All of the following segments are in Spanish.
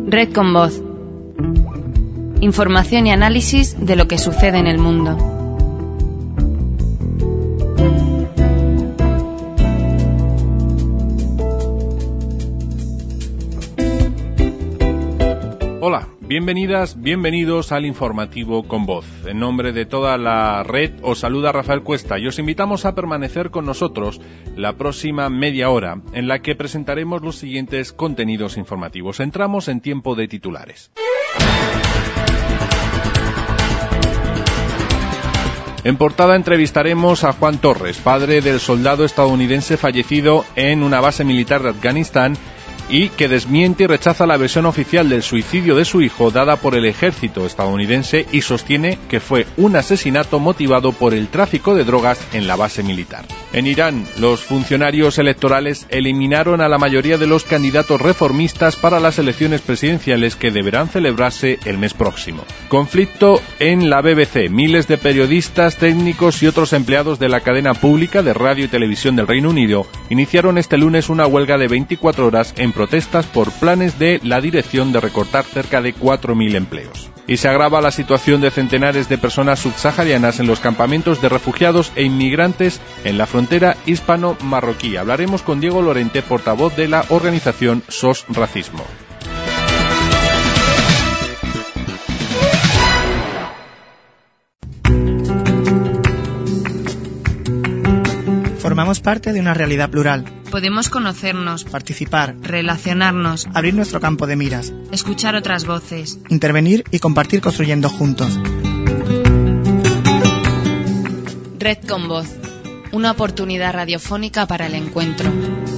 Red con Voz. Información y análisis de lo que sucede en el mundo. Hola, bienvenidas, bienvenidos al informativo con Voz. En nombre de toda la red os saluda Rafael Cuesta y os invitamos a permanecer con nosotros la próxima media hora, en la que presentaremos los siguientes contenidos informativos. Entramos en tiempo de titulares. En portada entrevistaremos a Juan Torres, padre del soldado estadounidense fallecido en una base militar de Afganistán y que desmiente y rechaza la versión oficial del suicidio de su hijo dada por el ejército estadounidense y sostiene que fue un asesinato motivado por el tráfico de drogas en la base militar. En Irán, los funcionarios electorales eliminaron a la mayoría de los candidatos reformistas para las elecciones presidenciales que deberán celebrarse el mes próximo. Conflicto en la BBC. Miles de periodistas, técnicos y otros empleados de la cadena pública de radio y televisión del Reino Unido iniciaron este lunes una huelga de 24 horas en protestas por planes de la dirección de recortar cerca de 4.000 empleos. Y se agrava la situación de centenares de personas subsaharianas en los campamentos de refugiados e inmigrantes en la frontera hispano-marroquí. Hablaremos con Diego Lorente, portavoz de la organización SOS Racismo. Formamos parte de una realidad plural. Podemos conocernos, Participar, relacionarnos, abrir nuestro campo de miras, escuchar otras voces, intervenir y compartir construyendo juntos. Red con Voz. Una oportunidad radiofónica para el encuentro.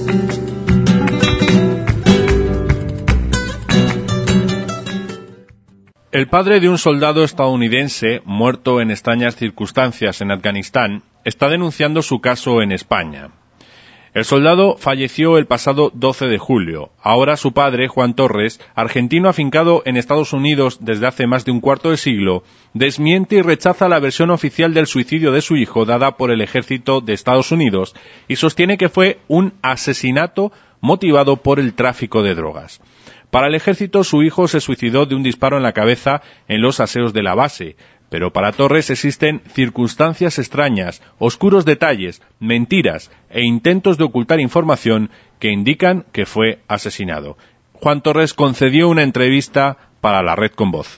El padre de un soldado estadounidense muerto en extrañas circunstancias en Afganistán está denunciando su caso en España. El soldado falleció el pasado 12 de julio. Ahora su padre, Juan Torres, argentino afincado en Estados Unidos desde hace más de un cuarto de siglo, desmiente y rechaza la versión oficial del suicidio de su hijo dada por el ejército de Estados Unidos y sostiene que fue un asesinato motivado por el tráfico de drogas. Para el ejército, su hijo se suicidó de un disparo en la cabeza en los aseos de la base, pero para Torres existen circunstancias extrañas, oscuros detalles, mentiras e intentos de ocultar información que indican que fue asesinado. Juan Torres concedió una entrevista para la Red con Voz.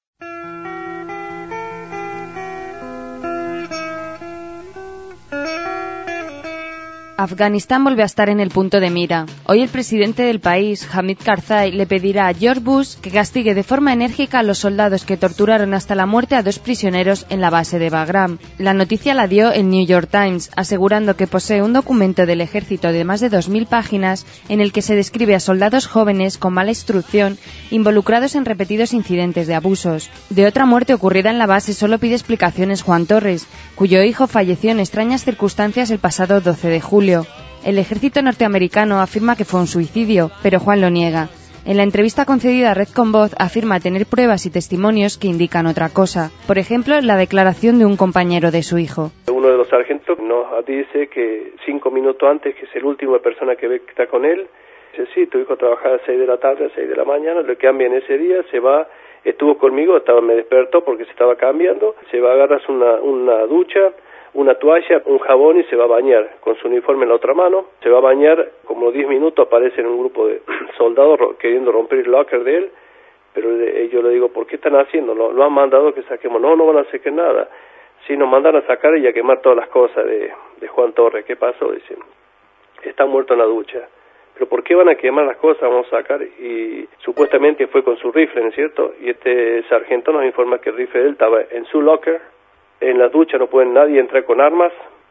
Afganistán vuelve a estar en el punto de mira. Hoy el presidente del país, Hamid Karzai, le pedirá a George Bush que castigue de forma enérgica a los soldados que torturaron hasta la muerte a 2 prisioneros en la base de Bagram. La noticia la dio el New York Times, asegurando que posee un documento del ejército de más de 2.000 páginas en el que se describe a soldados jóvenes con mala instrucción involucrados en repetidos incidentes de abusos. De otra muerte ocurrida en la base solo pide explicaciones Juan Torres, cuyo hijo falleció en extrañas circunstancias el pasado 12 de julio. El ejército norteamericano afirma que fue un suicidio, pero Juan lo niega. En la entrevista concedida a Red con Voz afirma tener pruebas y testimonios que indican otra cosa. Por ejemplo, la declaración de un compañero de su hijo. Uno de los sargentos nos dice que 5 minutos antes, que es el último persona que ve que está con él, dice, sí, tu hijo trabajaba a 6 de la tarde, a 6 de la mañana, lo cambia en ese día, se va, estuvo conmigo, me despertó porque se estaba cambiando, se va a agarrar una ducha, una toalla, un jabón y se va a bañar con su uniforme en la otra mano. Se va a bañar, como 10 minutos aparece en un grupo de soldados queriendo romper el locker de él, pero yo le digo, ¿por qué están haciendo? ¿Lo han mandado que saquemos? No van a sacar nada. Sí, nos mandan a sacar y a quemar todas las cosas de Juan Torres. ¿Qué pasó? Dicen, está muerto en la ducha. ¿Pero por qué van a quemar las cosas? Vamos a sacar. Y supuestamente fue con su rifle, ¿no es cierto? Y este sargento nos informa que el rifle de él estaba en su locker. En la ducha no puede nadie entrar con armas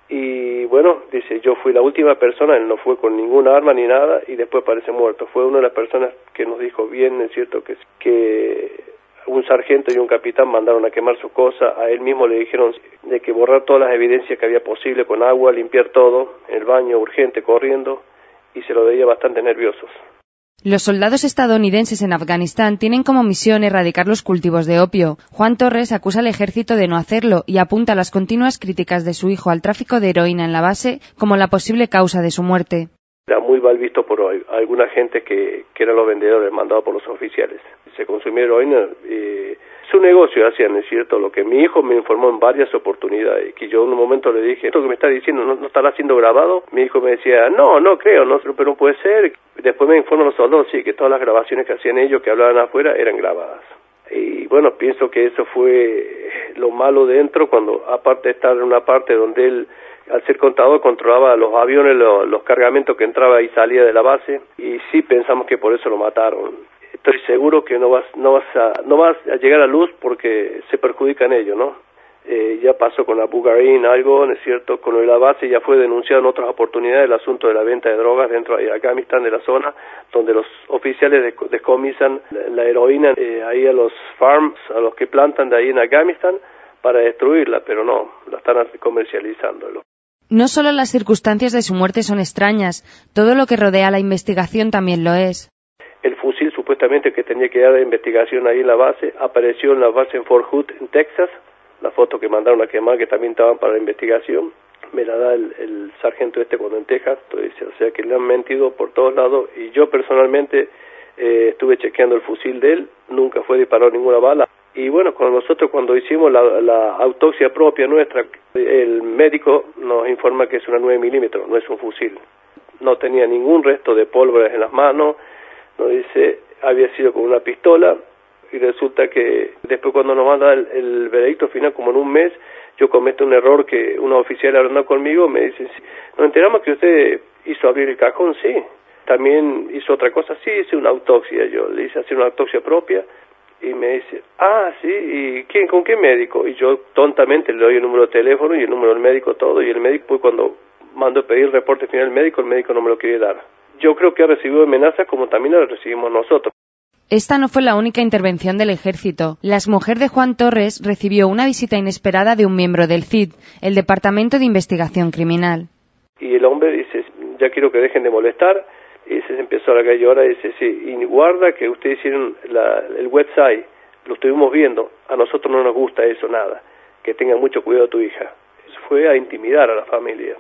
y bueno, dice, yo fui la última persona, él no fue con ninguna arma ni nada y después parece muerto. Fue una de las personas que nos dijo bien, es cierto, que un sargento y un capitán mandaron a quemar sus cosas, a él mismo le dijeron de que borrar todas las evidencias que había posible con agua, limpiar todo, el baño urgente, corriendo, y se lo veía bastante nerviosos. Los soldados estadounidenses en Afganistán tienen como misión erradicar los cultivos de opio. Juan Torres acusa al ejército de no hacerlo y apunta a las continuas críticas de su hijo al tráfico de heroína en la base como la posible causa de su muerte. Era muy mal visto por alguna gente que eran los vendedores mandados por los oficiales. Se consumía heroína, su negocio hacían, ¿no es cierto? Lo que mi hijo me informó en varias oportunidades, que yo en un momento le dije, esto que me está diciendo no estará siendo grabado. Mi hijo me decía, no creo, pero no puede ser. Después me informan los soldados, sí, que todas las grabaciones que hacían ellos, que hablaban afuera, eran grabadas. Y bueno, pienso que eso fue lo malo dentro, cuando aparte de estar en una parte donde él, al ser contador, controlaba los aviones, los cargamentos que entraba y salía de la base, y sí pensamos que por eso lo mataron. Estoy seguro que no vas a llegar a luz porque se perjudican ellos, ¿no? Ya pasó con Abu Ghraib algo, ¿no es cierto? Con la base ya fue denunciado en otras oportunidades el asunto de la venta de drogas dentro de Afganistán, de la zona donde los oficiales descomisan la heroína ahí a los farms, a los que plantan de ahí en Afganistán para destruirla, pero no, la están comercializando. No solo las circunstancias de su muerte son extrañas, todo lo que rodea la investigación también lo es. El fusil supuestamente que tenía que dar de investigación ahí en la base apareció en la base en Fort Hood, en Texas. La foto que mandaron a quemar, que también estaban para la investigación, me la da el sargento cuando en Texas. Entonces, o sea que le han mentido por todos lados, y yo personalmente estuve chequeando el fusil de él, nunca fue disparado ninguna bala. Y bueno, nosotros cuando hicimos la autopsia propia nuestra, el médico nos informa que es una 9 milímetros, no es un fusil. No tenía ningún resto de pólvora en las manos, nos dice, había sido con una pistola. Y resulta que después cuando nos manda el veredicto final, como en un mes, yo cometo un error que una oficial hablando conmigo me dice, sí, nos enteramos que usted hizo abrir el cajón, sí. También hizo otra cosa, sí, hice una autopsia. Yo le hice hacer una autopsia propia y me dice, sí, ¿y con qué médico? Y yo tontamente le doy el número de teléfono y el número del médico, todo, y el médico, pues cuando mando a pedir el reporte final del médico, el médico no me lo quiere dar. Yo creo que ha recibido amenazas como también la recibimos nosotros. Esta no fue la única intervención del ejército. La exmujer de Juan Torres recibió una visita inesperada de un miembro del CID, el Departamento de Investigación Criminal. Y el hombre dice, ya quiero que dejen de molestar, y se empezó a la calle ahora y dice, sí, y guarda que ustedes hicieron el website, lo estuvimos viendo, a nosotros no nos gusta eso, nada, que tenga mucho cuidado tu hija. Eso fue a intimidar a la familia.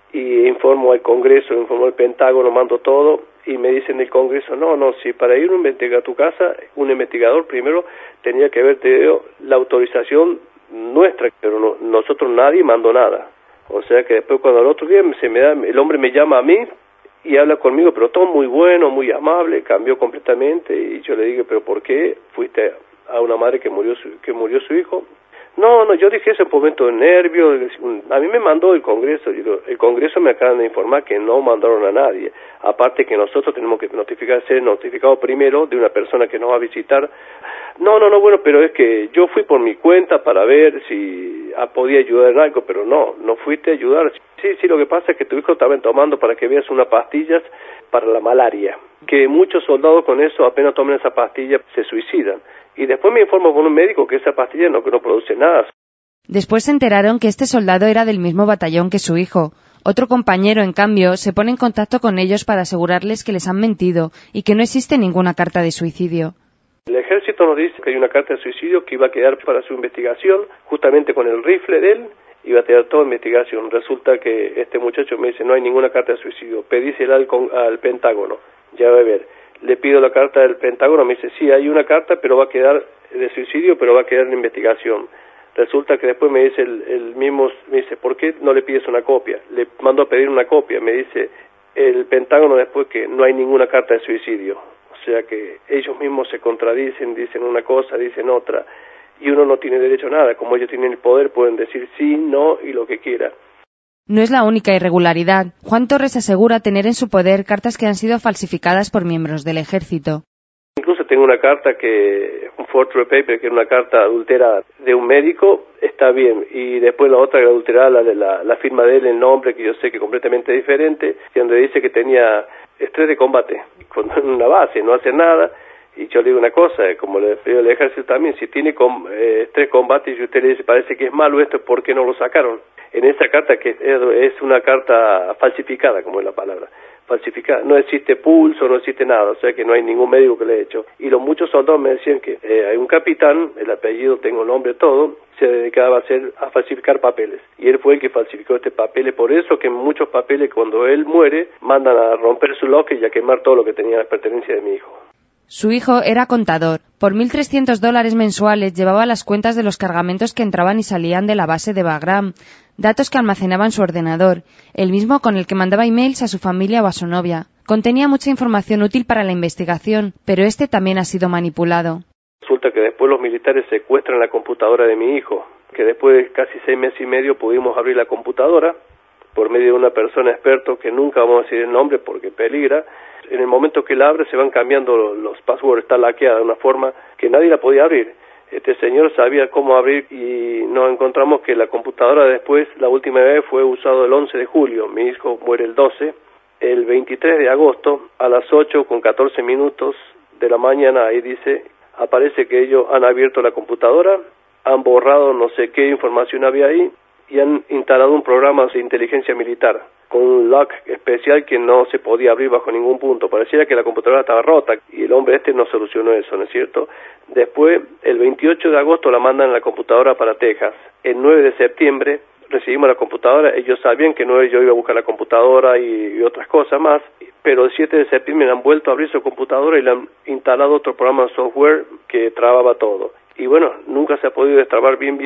Y informó al Congreso, informó al Pentágono, mandó todo, y me dicen del Congreso, no, si para ir a tu casa, un investigador primero tenía que haber tenido la autorización nuestra, pero nosotros nadie mandó nada. O sea que después cuando al otro día el hombre me llama a mí y habla conmigo, pero todo muy bueno, muy amable, cambió completamente, y yo le digo, pero ¿por qué fuiste a una madre que murió su hijo? No, yo dije eso en un momento de nervio. A mí me mandó el Congreso. El Congreso me acaban de informar que no mandaron a nadie. Aparte que nosotros tenemos que ser notificados primero de una persona que nos va a visitar. No, bueno, pero es que yo fui por mi cuenta para ver si podía ayudar en algo, pero no fuiste a ayudar. Sí, lo que pasa es que tu hijo estaba tomando para que veas unas pastillas para la malaria, que muchos soldados con eso, apenas toman esa pastilla, se suicidan. Y después me informó con un médico que esa pastilla no produce nada. Después se enteraron que este soldado era del mismo batallón que su hijo. Otro compañero, en cambio, se pone en contacto con ellos para asegurarles que les han mentido y que no existe ninguna carta de suicidio. El ejército nos dice que hay una carta de suicidio que iba a quedar para su investigación, justamente con el rifle de él, iba a quedar toda investigación. Resulta que este muchacho me dice, no hay ninguna carta de suicidio, pedísela al Pentágono, ya va a ver. Le pido la carta del Pentágono, me dice, sí, hay una carta, pero va a quedar de suicidio, pero va a quedar en investigación. Resulta que después me dice me dice, ¿por qué no le pides una copia? Le mando a pedir una copia, me dice el Pentágono después que no hay ninguna carta de suicidio. O sea que ellos mismos se contradicen, dicen una cosa, dicen otra, y uno no tiene derecho a nada. Como ellos tienen el poder, pueden decir sí, no y lo que quiera. No es la única irregularidad. Juan Torres asegura tener en su poder cartas que han sido falsificadas por miembros del ejército. Incluso tengo una carta un forgery paper, que es una carta adulterada de un médico, está bien. Y después la otra adulterada, la firma de él, el nombre, que yo sé que es completamente diferente, donde dice que tenía estrés de combate, en una base, no hace nada. Y yo le digo una cosa, como le digo al ejército también, si tiene estrés de combate y usted le dice, parece que es malo esto, ¿por qué no lo sacaron? En esa carta, que es una carta falsificada, como es la palabra, falsificada, no existe pulso, no existe nada, o sea que no hay ningún médico que le haya hecho. Y los muchos soldados me decían que hay un capitán, el apellido, tengo el nombre, todo, se dedicaba a falsificar papeles, y él fue el que falsificó este papeles, por eso que muchos papeles cuando él muere mandan a romper su locker y a quemar todo lo que tenía las pertenencias de mi hijo. Su hijo era contador. Por $1.300 mensuales llevaba las cuentas de los cargamentos que entraban y salían de la base de Bagram, datos que almacenaba en su ordenador, el mismo con el que mandaba emails a su familia o a su novia. Contenía mucha información útil para la investigación, pero este también ha sido manipulado. Resulta que después los militares secuestran la computadora de mi hijo, que después de casi 6 meses y medio pudimos abrir la computadora por medio de una persona experto que nunca vamos a decir el nombre porque peligra. En el momento que la abre se van cambiando los passwords, está laqueada de una forma que nadie la podía abrir. Este señor sabía cómo abrir y nos encontramos que la computadora después, la última vez fue usado el 11 de julio, mi hijo muere el 12, el 23 de agosto a las 8:14 de la mañana, ahí dice, aparece que ellos han abierto la computadora, han borrado no sé qué información había ahí y han instalado un programa de inteligencia militar con un lock especial que no se podía abrir bajo ningún punto. Pareciera que la computadora estaba rota y el hombre no solucionó eso, ¿no es cierto? Después, el 28 de agosto la mandan la computadora para Texas. El 9 de septiembre recibimos la computadora. Ellos sabían que no yo iba a buscar la computadora y otras cosas más, pero el 7 de septiembre han vuelto a abrir su computadora y le han instalado otro programa de software que trababa todo. Y bueno, nunca se ha podido destrabar bien,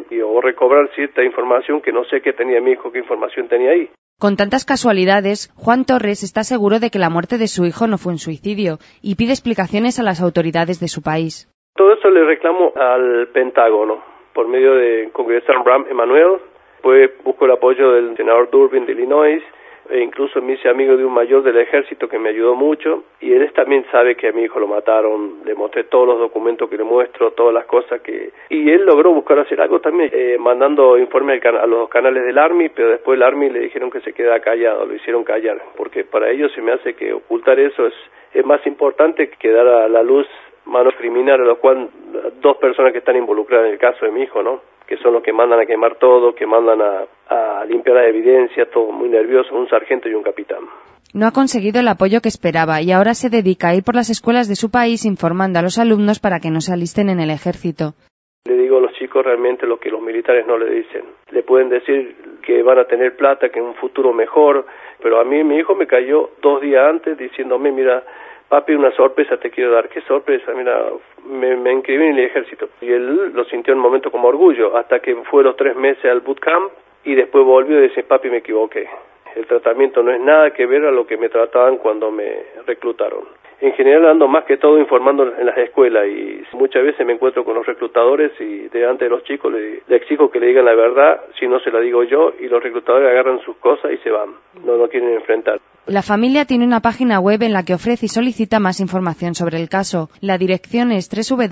o recobrar cierta información que no sé qué tenía mi hijo, qué información tenía ahí. Con tantas casualidades, Juan Torres está seguro de que la muerte de su hijo no fue un suicidio y pide explicaciones a las autoridades de su país. Todo eso le reclamo al Pentágono, por medio de congresal Rahm Emanuel, pues busco el apoyo del senador Durbin de Illinois, e incluso me hice amigo de un mayor del ejército que me ayudó mucho, y él también sabe que a mi hijo lo mataron, le mostré todos los documentos que le muestro, todas las cosas que... Y él logró buscar hacer algo también, mandando informes a los canales del Army, pero después el Army le dijeron que se queda callado, lo hicieron callar, porque para ellos se me hace que ocultar eso es más importante que dar a la luz manos criminales, a lo cual 2 personas que están involucradas en el caso de mi hijo, ¿no? Que son los que mandan a quemar todo, que mandan a limpiar la evidencia, todo muy nervioso, un sargento y un capitán. No ha conseguido el apoyo que esperaba y ahora se dedica a ir por las escuelas de su país informando a los alumnos para que no se alisten en el ejército. Le digo a los chicos realmente lo que los militares no le dicen. Le pueden decir que van a tener plata, que en un futuro mejor, pero a mí mi hijo me cayó 2 días antes diciéndome, mira, papi, una sorpresa te quiero dar. ¿Qué sorpresa? Mira, me inscribí en el ejército. Y él lo sintió en un momento como orgullo, hasta que fue los 3 meses al bootcamp y después volvió y dice, papi, me equivoqué. El tratamiento no es nada que ver a lo que me trataban cuando me reclutaron. En general ando más que todo informando en las escuelas y muchas veces me encuentro con los reclutadores y delante de los chicos le exijo que le digan la verdad, si no se la digo yo, y los reclutadores agarran sus cosas y se van, no quieren enfrentar. La familia tiene una página web en la que ofrece y solicita más información sobre el caso. La dirección es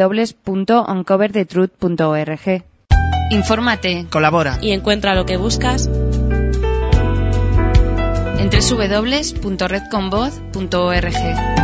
www.uncoverthetruth.org. Infórmate, colabora y encuentra lo que buscas en www.redconvoz.org.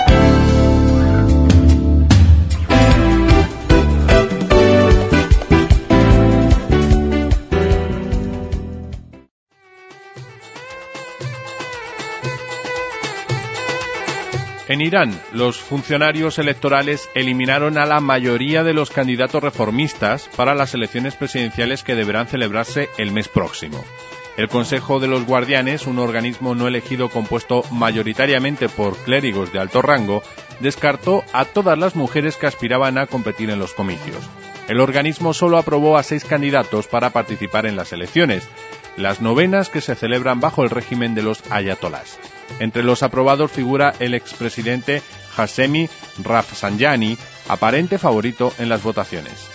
En Irán, los funcionarios electorales eliminaron a la mayoría de los candidatos reformistas para las elecciones presidenciales que deberán celebrarse el mes próximo. El Consejo de los Guardianes, un organismo no elegido compuesto mayoritariamente por clérigos de alto rango, descartó a todas las mujeres que aspiraban a competir en los comicios. El organismo solo aprobó a 6 candidatos para participar en las elecciones, las novenas que se celebran bajo el régimen de los ayatolás. Entre los aprobados figura el expresidente Hashemi Rafsanjani, aparente favorito en las votaciones.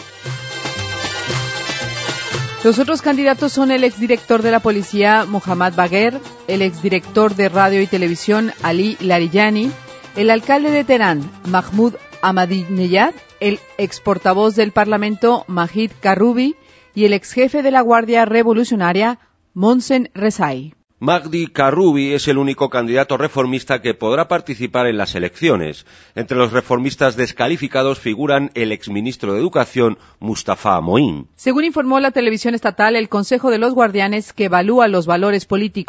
Los otros candidatos son el exdirector de la policía Mohammad Bagher, el exdirector de radio y televisión Ali Larijani, el alcalde de Teherán Mahmoud Ahmadinejad, el exportavoz del Parlamento Majid Karoubi y el exjefe de la Guardia Revolucionaria Mohsen Rezai. Mahdi Karoubi es el único candidato reformista que podrá participar en las elecciones. Entre los reformistas descalificados figuran el exministro de Educación, Mustafa Moin. Según informó la televisión estatal, el Consejo de los Guardianes, que evalúa los valores políticos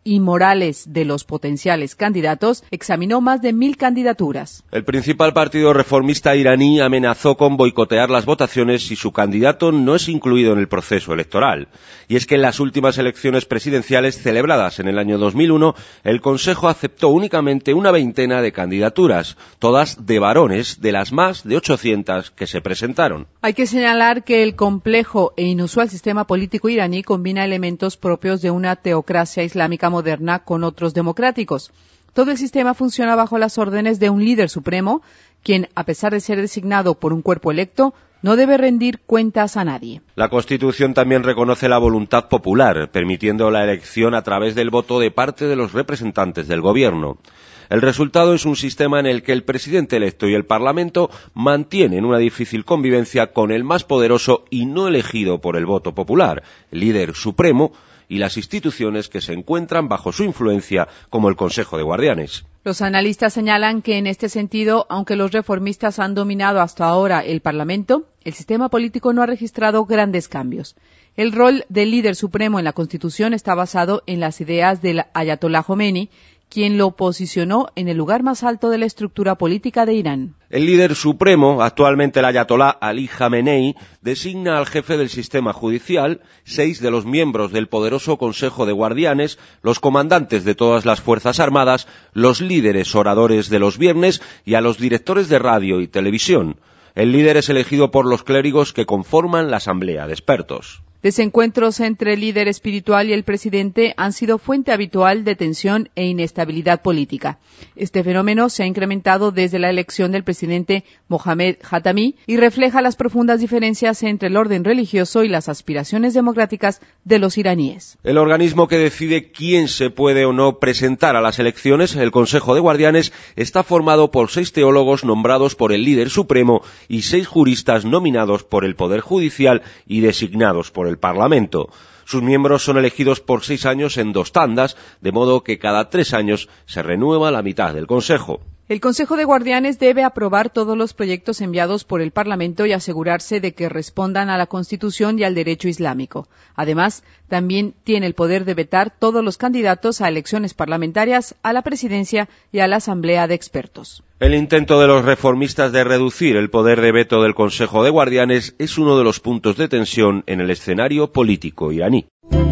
y morales de los potenciales candidatos, examinó más de 1.000 candidaturas. El principal partido reformista iraní amenazó con boicotear las votaciones si su candidato no es incluido en el proceso electoral. Y es que en las últimas elecciones presidenciales celebradas en el año 2001, el Consejo aceptó únicamente una veintena de candidaturas, todas de varones, de las más de 800 que se presentaron. Hay que señalar que el complejo e inusual sistema político iraní combina elementos propios de una teocracia islámica moderna con otros democráticos. Todo el sistema funciona bajo las órdenes de un líder supremo, quien, a pesar de ser designado por un cuerpo electo, no debe rendir cuentas a nadie. La Constitución también reconoce la voluntad popular, permitiendo la elección a través del voto de parte de los representantes del gobierno. El resultado es un sistema en el que el presidente electo y el Parlamento mantienen una difícil convivencia con el más poderoso y no elegido por el voto popular, el líder supremo, y las instituciones que se encuentran bajo su influencia, como el Consejo de Guardianes. Los analistas señalan que en este sentido, aunque los reformistas han dominado hasta ahora el Parlamento, el sistema político no ha registrado grandes cambios. El rol del líder supremo en la Constitución está basado en las ideas del Ayatolá Jomeini, quien lo posicionó en el lugar más alto de la estructura política de Irán. El líder supremo, actualmente el Ayatolá Ali Jamenei, designa al jefe del sistema judicial, 6 de los miembros del poderoso Consejo de Guardianes, los comandantes de todas las Fuerzas Armadas, los líderes oradores de los viernes y a los directores de radio y televisión. El líder es elegido por los clérigos que conforman la Asamblea de Expertos. Desencuentros entre el líder espiritual y el presidente han sido fuente habitual de tensión e inestabilidad política. Este fenómeno se ha incrementado desde la elección del presidente Mohamed Khatami y refleja las profundas diferencias entre el orden religioso y las aspiraciones democráticas de los iraníes. El organismo que decide quién se puede o no presentar a las elecciones, el Consejo de Guardianes, está formado por 6 teólogos nombrados por el líder supremo y 6 juristas nominados por el Poder Judicial y designados por el Parlamento. Sus miembros son elegidos por 6 años en 2 tandas, de modo que cada 3 años se renueva la mitad del Consejo. El Consejo de Guardianes debe aprobar todos los proyectos enviados por el Parlamento y asegurarse de que respondan a la Constitución y al derecho islámico. Además, también tiene el poder de vetar todos los candidatos a elecciones parlamentarias, a la presidencia y a la Asamblea de Expertos. El intento de los reformistas de reducir el poder de veto del Consejo de Guardianes es uno de los puntos de tensión en el escenario político iraní.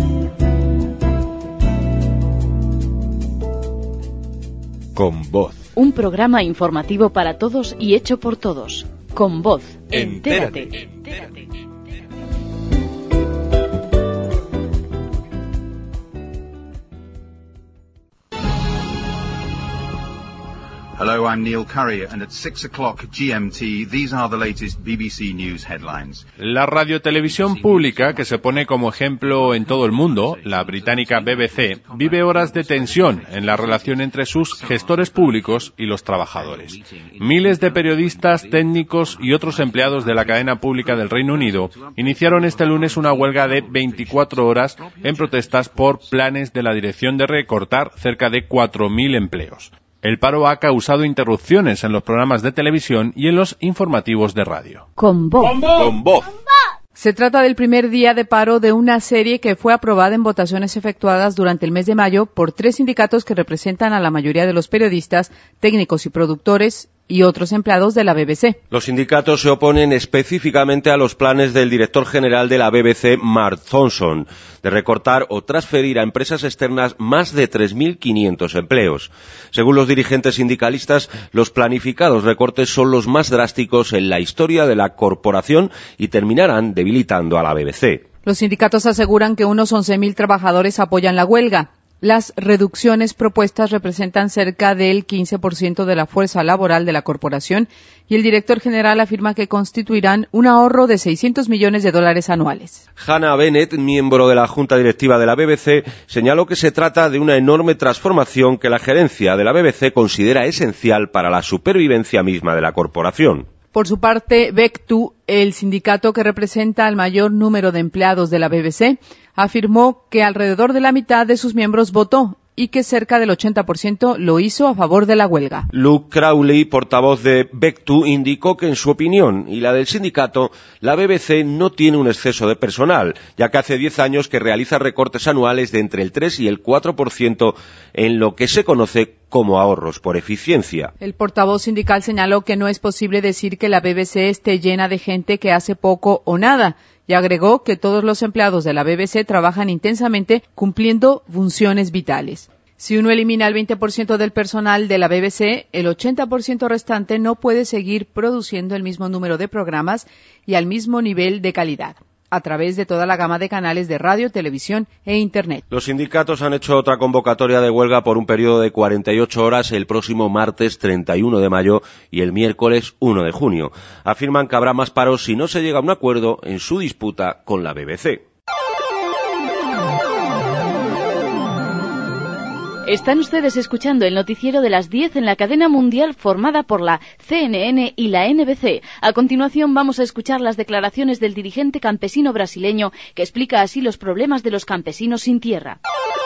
Con Voz. Un programa informativo para todos y hecho por todos. Con Voz. Entérate. Hello, I'm Neil Curry, and at 6 o'clock GMT, these are the latest BBC News headlines. La radiotelevisión pública, que se pone como ejemplo en todo el mundo, la británica BBC, vive horas de tensión en la relación entre sus gestores públicos y los trabajadores. Miles de periodistas, técnicos y otros empleados de la cadena pública del Reino Unido iniciaron este lunes una huelga de 24 horas en protestas por planes de la dirección de recortar cerca de 4.000 empleos. El paro ha causado interrupciones en los programas de televisión y en los informativos de radio. Con Voz. Con Voz. Se trata del primer día de paro de una serie que fue aprobada en votaciones efectuadas durante el mes de mayo por 3 sindicatos que representan a la mayoría de los periodistas, técnicos y productores y otros empleados de la BBC. Los sindicatos se oponen específicamente a los planes del director general de la BBC, Mark Thompson, de recortar o transferir a empresas externas más de 3.500 empleos. Según los dirigentes sindicalistas, los planificados recortes son los más drásticos en la historia de la corporación y terminarán debilitando a la BBC. Los sindicatos aseguran que unos 11.000 trabajadores apoyan la huelga. Las reducciones propuestas representan cerca del 15% de la fuerza laboral de la corporación y el director general afirma que constituirán un ahorro de $600 millones anuales. Hannah Bennett, miembro de la Junta Directiva de la BBC, señaló que se trata de una enorme transformación que la gerencia de la BBC considera esencial para la supervivencia misma de la corporación. Por su parte, Bectu, el sindicato que representa al mayor número de empleados de la BBC, afirmó que alrededor de la mitad de sus miembros votó y que cerca del 80% lo hizo a favor de la huelga. Luke Crowley, portavoz de Bectu, indicó que en su opinión y la del sindicato, la BBC no tiene un exceso de personal, ya que hace 10 años que realiza recortes anuales de entre el 3 y el 4% en lo que se conoce como ahorros por eficiencia. El portavoz sindical señaló que no es posible decir que la BBC esté llena de gente que hace poco o nada, y agregó que todos los empleados de la BBC trabajan intensamente cumpliendo funciones vitales. Si uno elimina el 20% del personal de la BBC, el 80% restante no puede seguir produciendo el mismo número de programas y al mismo nivel de calidad, a través de toda la gama de canales de radio, televisión e Internet. Los sindicatos han hecho otra convocatoria de huelga por un periodo de 48 horas el próximo martes 31 de mayo y el miércoles 1 de junio. Afirman que habrá más paros si no se llega a un acuerdo en su disputa con la BBC. Están ustedes escuchando el noticiero de las 10 en la cadena mundial formada por la CNN y la NBC. A continuación vamos a escuchar las declaraciones del dirigente campesino brasileño que explica así los problemas de los campesinos sin tierra.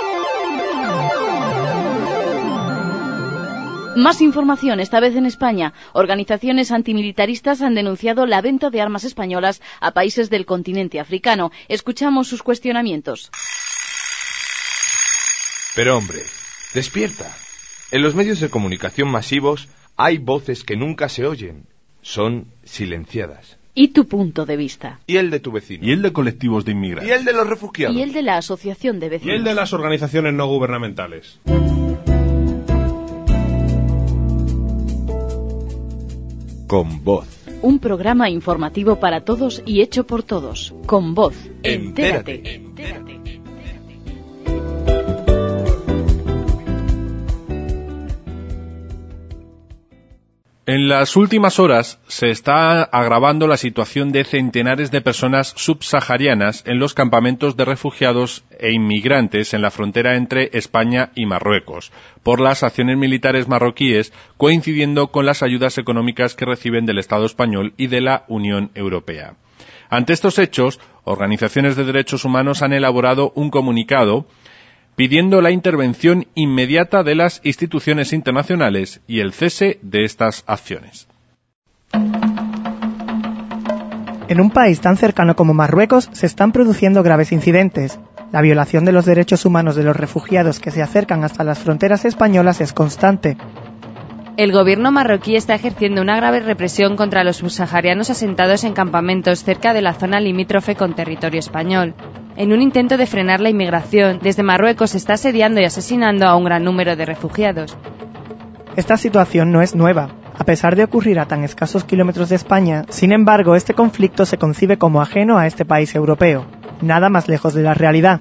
Más información, esta vez en España. Organizaciones antimilitaristas han denunciado la venta de armas españolas a países del continente africano. Escuchamos sus cuestionamientos. Pero hombre, despierta. En los medios de comunicación masivos hay voces que nunca se oyen. Son silenciadas. ¿Y tu punto de vista? ¿Y el de tu vecino? ¿Y el de colectivos de inmigrantes? ¿Y el de los refugiados? ¿Y el de la asociación de vecinos? ¿Y el de las organizaciones no gubernamentales? Con Voz. Un programa informativo para todos y hecho por todos. Con Voz. Entérate. En las últimas horas se está agravando la situación de centenares de personas subsaharianas en los campamentos de refugiados e inmigrantes en la frontera entre España y Marruecos, por las acciones militares marroquíes coincidiendo con las ayudas económicas que reciben del Estado español y de la Unión Europea. Ante estos hechos, organizaciones de derechos humanos han elaborado un comunicado pidiendo la intervención inmediata de las instituciones internacionales y el cese de estas acciones. En un país tan cercano como Marruecos se están produciendo graves incidentes. La violación de los derechos humanos de los refugiados que se acercan hasta las fronteras españolas es constante. El gobierno marroquí está ejerciendo una grave represión contra los subsaharianos asentados en campamentos cerca de la zona limítrofe con territorio español. En un intento de frenar la inmigración, desde Marruecos se está asediando y asesinando a un gran número de refugiados. Esta situación no es nueva. A pesar de ocurrir a tan escasos kilómetros de España, sin embargo, este conflicto se concibe como ajeno a este país europeo. Nada más lejos de la realidad.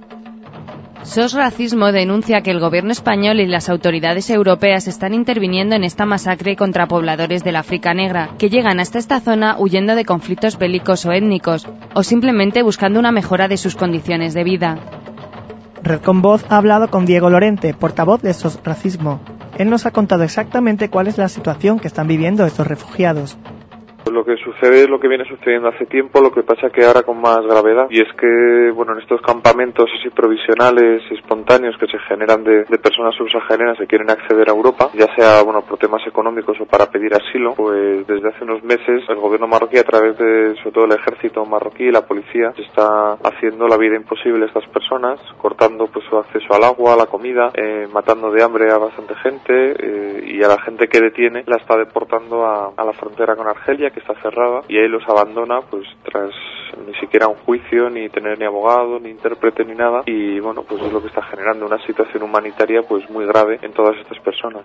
SOS Racismo denuncia que el gobierno español y las autoridades europeas están interviniendo en esta masacre contra pobladores del África Negra, que llegan hasta esta zona huyendo de conflictos bélicos o étnicos, o simplemente buscando una mejora de sus condiciones de vida. Red con Voz ha hablado con Diego Lorente, portavoz de SOS Racismo. Él nos ha contado exactamente cuál es la situación que están viviendo estos refugiados. Lo que sucede es lo que viene sucediendo hace tiempo, lo que pasa que ahora con más gravedad, y es que, bueno, en estos campamentos así provisionales y espontáneos que se generan de personas subsaharianas que quieren acceder a Europa, ya sea, bueno, por temas económicos o para pedir asilo, pues desde hace unos meses el gobierno marroquí, a través de, sobre todo el ejército marroquí y la policía, se está haciendo la vida imposible a estas personas, cortando pues su acceso al agua, a la comida, matando de hambre a bastante gente, y a la gente que detiene la está deportando a la frontera con Argelia, que está cerrada, y ahí los abandona pues tras ni siquiera un juicio, ni tener ni abogado, ni intérprete, ni nada, y bueno, pues es lo que está generando una situación humanitaria pues muy grave en todas estas personas.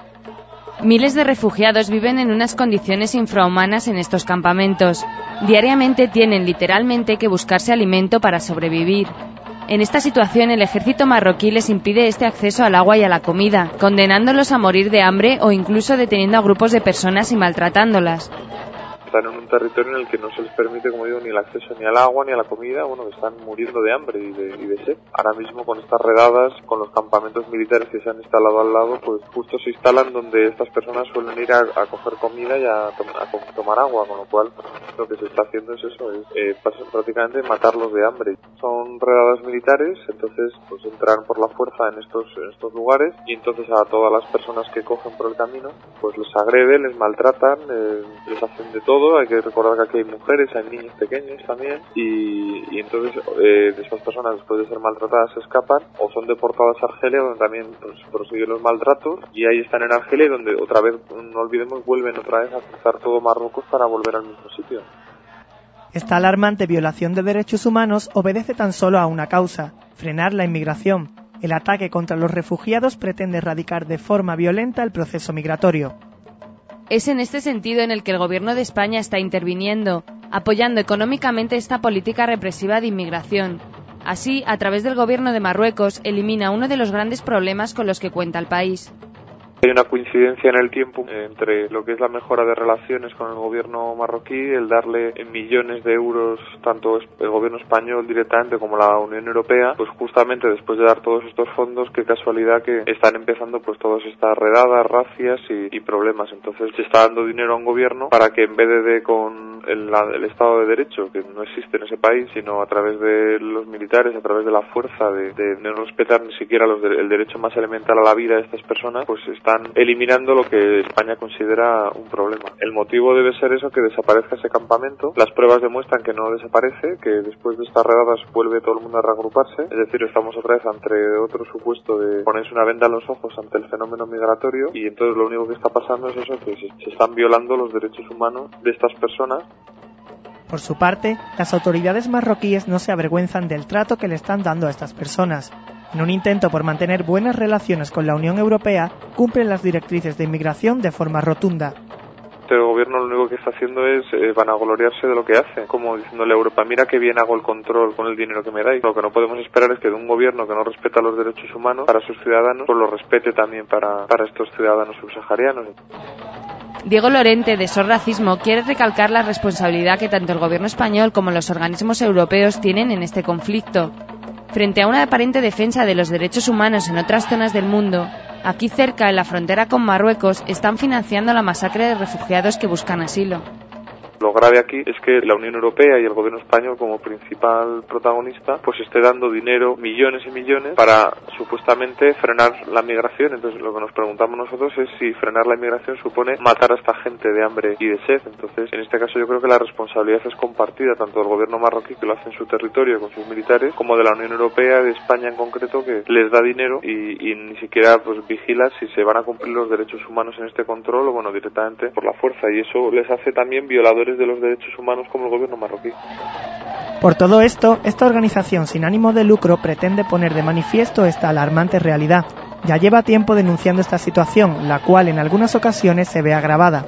Miles de refugiados viven en unas condiciones infrahumanas en estos campamentos. Diariamente tienen literalmente que buscarse alimento para sobrevivir. En esta situación, el ejército marroquí les impide este acceso al agua y a la comida, condenándolos a morir de hambre o incluso deteniendo a grupos de personas y maltratándolas. Están en un territorio en el que no se les permite, como digo, ni el acceso ni al agua ni a la comida, bueno, que están muriendo de hambre y de sed. Ahora mismo con estas redadas, con los campamentos militares que se han instalado al lado, pues justo se instalan donde estas personas suelen ir a coger comida y a tomar agua, con lo cual lo que se está haciendo es eso, es prácticamente matarlos de hambre. Son son redadas militares, entonces pues entran por la fuerza en estos lugares y entonces a todas las personas que cogen por el camino pues les agreden, les maltratan, les hacen de todo. Hay que recordar que aquí hay mujeres, hay niños pequeños también y entonces de estas personas, después de ser maltratadas, se escapan o son deportadas a Argelia, donde también pues, prosiguen los maltratos, y ahí están en Argelia, donde otra vez, no olvidemos, vuelven otra vez a cruzar todo Marruecos para volver al mismo sitio. Esta alarmante violación de derechos humanos obedece tan solo a una causa: frenar la inmigración. El ataque contra los refugiados pretende erradicar de forma violenta el proceso migratorio. Es en este sentido en el que el Gobierno de España está interviniendo, apoyando económicamente esta política represiva de inmigración. Así, a través del Gobierno de Marruecos, elimina uno de los grandes problemas con los que cuenta el país. Hay una coincidencia en el tiempo entre lo que es la mejora de relaciones con el gobierno marroquí, el darle millones de euros tanto el gobierno español directamente como la Unión Europea, pues justamente después de dar todos estos fondos, qué casualidad que están empezando pues todas estas redadas, racias y problemas. Entonces se está dando dinero a un gobierno para que en vez de con el Estado de Derecho, que no existe en ese país, sino a través de los militares, a través de la fuerza, de no respetar ni siquiera el derecho más elemental a la vida de estas personas, pues están eliminando lo que España considera un problema. El motivo debe ser eso, que desaparezca ese campamento. Las pruebas demuestran que no desaparece, que después de estas redadas vuelve todo el mundo a reagruparse. Es decir, estamos otra vez ante otro supuesto de ponerse una venda en los ojos ante el fenómeno migratorio, y entonces lo único que está pasando es eso, que se están violando los derechos humanos de estas personas. Por su parte, las autoridades marroquíes no se avergüenzan del trato que le están dando a estas personas. En un intento por mantener buenas relaciones con la Unión Europea, cumplen las directrices de inmigración de forma rotunda. El gobierno lo único que está haciendo es vanagloriarse de lo que hace, como diciéndole a Europa: mira que bien hago el control con el dinero que me dais. Lo que no podemos esperar es que de un gobierno que no respeta los derechos humanos para sus ciudadanos, pues lo respete también para estos ciudadanos subsaharianos. Diego Lorente, de SOS Racismo, quiere recalcar la responsabilidad que tanto el gobierno español como los organismos europeos tienen en este conflicto. Frente a una aparente defensa de los derechos humanos en otras zonas del mundo, aquí cerca, en la frontera con Marruecos, están financiando la masacre de refugiados que buscan asilo. Lo grave aquí es que la Unión Europea y el gobierno español, como principal protagonista, pues esté dando dinero, millones y millones, para supuestamente frenar la migración. Entonces lo que nos preguntamos nosotros es si frenar la migración supone matar a esta gente de hambre y de sed. Entonces, en este caso yo creo que la responsabilidad es compartida tanto del gobierno marroquí, que lo hace en su territorio con sus militares, como de la Unión Europea, de España en concreto, que les da dinero y ni siquiera pues vigila si se van a cumplir los derechos humanos en este control, o bueno, directamente por la fuerza, y eso les hace también violadores de los derechos humanos como el gobierno marroquí. Por todo esto, esta organización sin ánimo de lucro pretende poner de manifiesto esta alarmante realidad. Ya lleva tiempo denunciando esta situación, la cual en algunas ocasiones se ve agravada.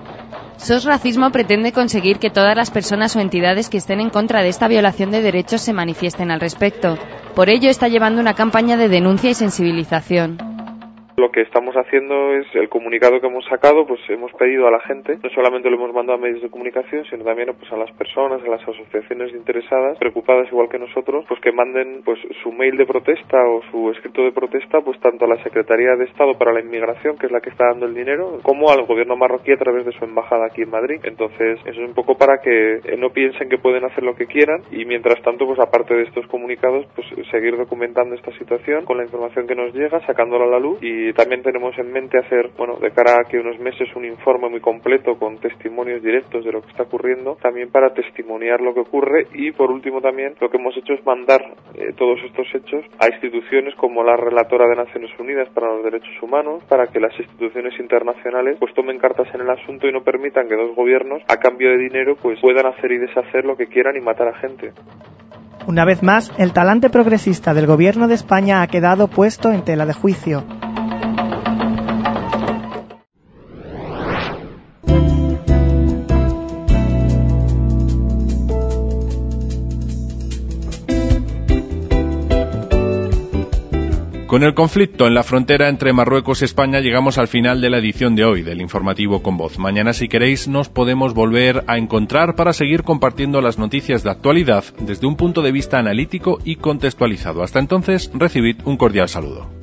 SOS Racismo pretende conseguir que todas las personas o entidades que estén en contra de esta violación de derechos se manifiesten al respecto. Por ello está llevando una campaña de denuncia y sensibilización. Lo que estamos haciendo es el comunicado que hemos sacado, pues hemos pedido a la gente, no solamente lo hemos mandado a medios de comunicación, sino también pues a las personas, a las asociaciones interesadas, preocupadas igual que nosotros, pues que manden pues su mail de protesta o su escrito de protesta, pues tanto a la Secretaría de Estado para la Inmigración, que es la que está dando el dinero, como al gobierno marroquí a través de su embajada aquí en Madrid. Entonces, eso es un poco para que no piensen que pueden hacer lo que quieran, y mientras tanto, pues aparte de estos comunicados, pues seguir documentando esta situación con la información que nos llega, sacándola a la luz. Y también tenemos en mente hacer, de cara a que unos meses, un informe muy completo con testimonios directos de lo que está ocurriendo, también para testimoniar lo que ocurre. Y por último también lo que hemos hecho es mandar todos estos hechos a instituciones como la Relatora de Naciones Unidas para los Derechos Humanos, para que las instituciones internacionales pues tomen cartas en el asunto y no permitan que dos gobiernos, a cambio de dinero, pues puedan hacer y deshacer lo que quieran y matar a gente. Una vez más, el talante progresista del gobierno de España ha quedado puesto en tela de juicio. Con el conflicto en la frontera entre Marruecos y España llegamos al final de la edición de hoy del Informativo con Voz. Mañana, si queréis, nos podemos volver a encontrar para seguir compartiendo las noticias de actualidad desde un punto de vista analítico y contextualizado. Hasta entonces, recibid un cordial saludo.